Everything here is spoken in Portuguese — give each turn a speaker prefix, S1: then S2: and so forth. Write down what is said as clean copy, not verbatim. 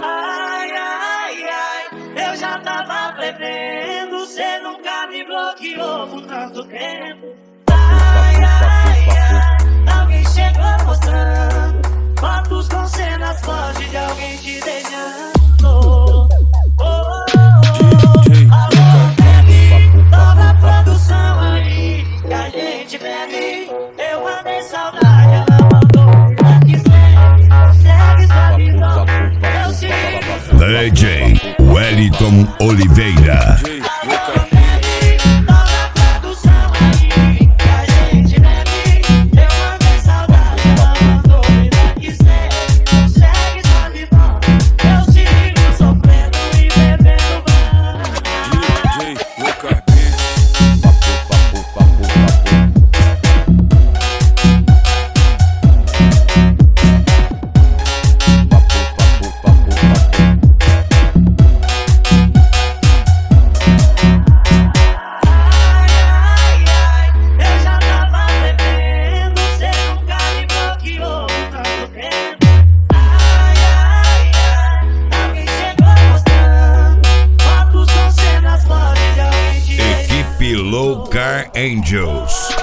S1: Ai, ai, ai, eu já tava prevendo, cê nunca me bloqueou por tanto tempo. Ai, ai, ai, alguém chegou mostrando fotos com cenas fortes de alguém te beijando. Oh, oh, oh. Alô, baby, dobra a produção aí que a gente bebe. Eu mandei saudade, ela mandou vida que segue sua vida. Eu sigo
S2: DJ Wellington Oliveira. Low Car Angels.